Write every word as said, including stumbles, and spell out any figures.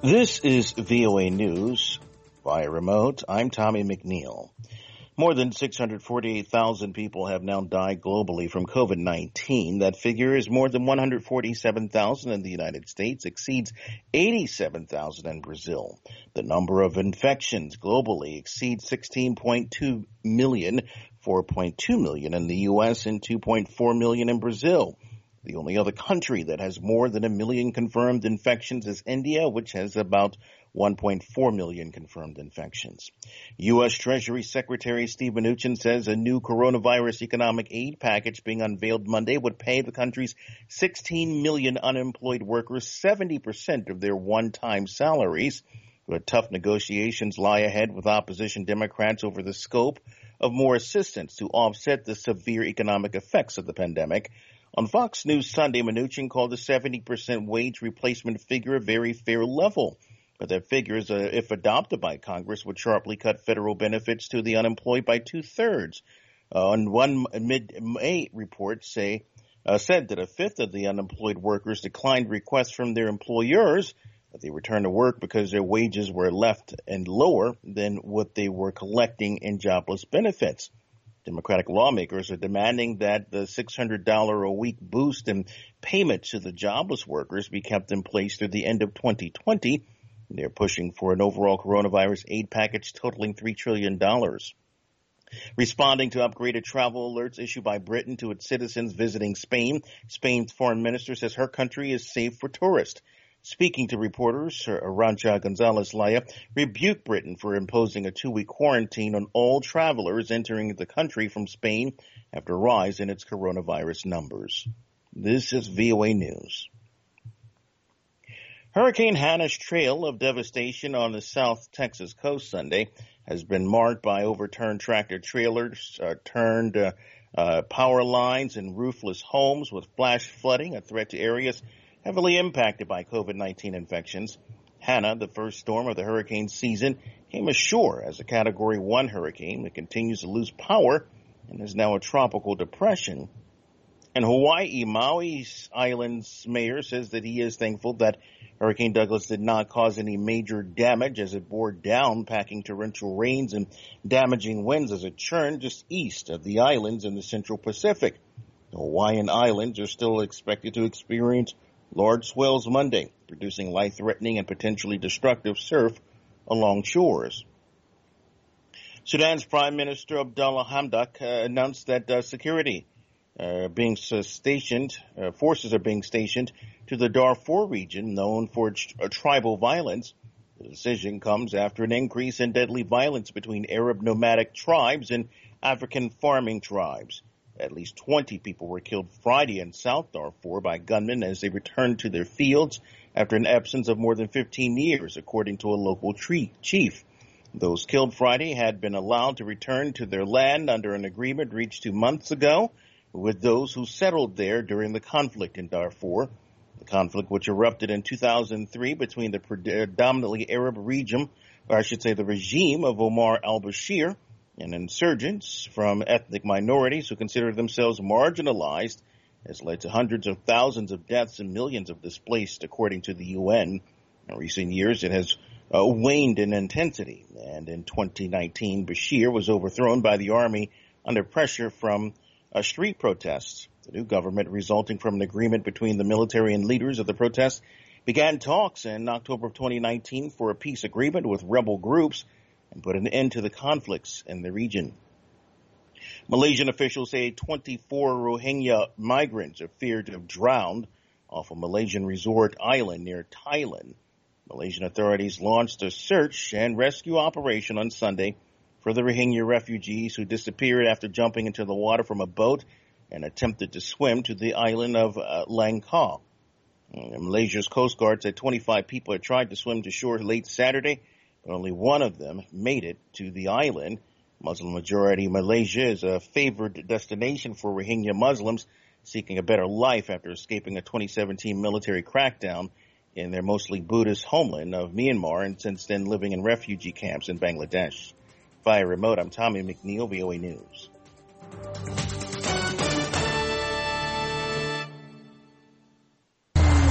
This is V O A News via remote. I'm Tommy McNeil. More than six hundred forty-eight thousand people have now died globally from COVID nineteen. That figure is more than one hundred forty-seven thousand in the United States, exceeds eighty-seven thousand in Brazil. The number of infections globally exceeds sixteen point two million, four point two million in the U S and two point four million in Brazil. The only other country that has more than a million confirmed infections is India, which has about one point four million confirmed infections. U S. Treasury Secretary Steve Mnuchin says a new coronavirus economic aid package being unveiled Monday would pay the country's sixteen million unemployed workers seventy percent of their one-time salaries. But tough negotiations lie ahead with opposition Democrats over the scope of more assistance to offset the severe economic effects of the pandemic. On Fox News Sunday, Mnuchin called the seventy percent wage replacement figure a very fair level. But that figure, uh, if adopted by Congress, would sharply cut federal benefits to the unemployed by two-thirds. Uh, on one mid-May report say, uh, said that a fifth of the unemployed workers declined requests from their employers that they return to work because their wages were left and lower than what they were collecting in jobless benefits. Democratic lawmakers are demanding that the six hundred dollars a week boost in payment to the jobless workers be kept in place through the end of twenty twenty. They're pushing for an overall coronavirus aid package totaling three trillion dollars. Responding to upgraded travel alerts issued by Britain to its citizens visiting Spain, Spain's foreign minister says her country is safe for tourists. Speaking to reporters, Arantxa Gonzalez-Laya rebuked Britain for imposing a two-week quarantine on all travelers entering the country from Spain after a rise in its coronavirus numbers. This is V O A News. Hurricane Hannah's trail of devastation on the South Texas coast Sunday has been marked by overturned tractor trailers, uh, turned uh, uh, power lines, and roofless homes, with flash flooding a threat to areas heavily impacted by COVID nineteen infections. Hannah, the first storm of the hurricane season, came ashore as a Category one hurricane that continues to lose power and is now a tropical depression. In Hawaii, Maui Island's mayor says that he is thankful that Hurricane Douglas did not cause any major damage as it bore down, packing torrential rains and damaging winds as it churned just east of the islands in the Central Pacific. The Hawaiian Islands are still expected to experience large swells Monday, producing life-threatening and potentially destructive surf along shores. Sudan's Prime Minister Abdullah Hamdok uh, announced that uh, security uh, being stationed, uh, forces are being stationed to the Darfur region, known for its uh, tribal violence. The decision comes after an increase in deadly violence between Arab nomadic tribes and African farming tribes. At least twenty people were killed Friday in South Darfur by gunmen as they returned to their fields after an absence of more than fifteen years, according to a local tree chief. Those killed Friday had been allowed to return to their land under an agreement reached two months ago with those who settled there during the conflict in Darfur. The conflict, which erupted in two thousand three between the predominantly Arab region, or I should say the regime of Omar al-Bashir, and insurgents from ethnic minorities who consider themselves marginalized, has led to hundreds of thousands of deaths and millions of displaced, according to the U N. In recent years, it has uh, waned in intensity, and in twenty nineteen, Bashir was overthrown by the army under pressure from uh, street protests. The new government, resulting from an agreement between the military and leaders of the protests, began talks in October of twenty nineteen for a peace agreement with rebel groups and put an end to the conflicts in the region. Malaysian officials say twenty-four Rohingya migrants are feared to have drowned off a Malaysian resort island near Thailand. Malaysian authorities launched a search and rescue operation on Sunday for the Rohingya refugees who disappeared after jumping into the water from a boat and attempted to swim to the island of uh, Langkaw. Malaysia's Coast Guard said twenty-five people had tried to swim to shore late Saturday, but only one of them made it to the island. Muslim-majority Malaysia is a favored destination for Rohingya Muslims seeking a better life after escaping a twenty seventeen military crackdown in their mostly Buddhist homeland of Myanmar, and since then living in refugee camps in Bangladesh. Via remote, I'm Tommy McNeil, V O A News.